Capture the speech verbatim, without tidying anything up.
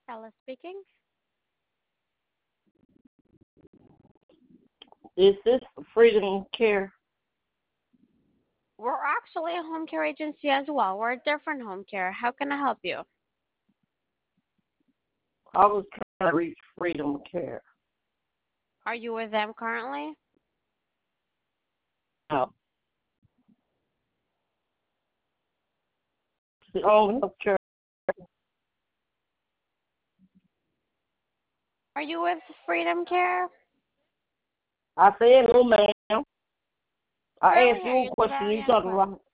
Ella speaking. Is this Freedom Care? We're actually a home care agency as well. We're a different home care. How can I help you? I was trying to reach Freedom Care. Are you with them currently? No. The only health care. Are you with Freedom Care? I said no, ma'am. I Barely asked hear you you. a It's question. very You talking unclear. about?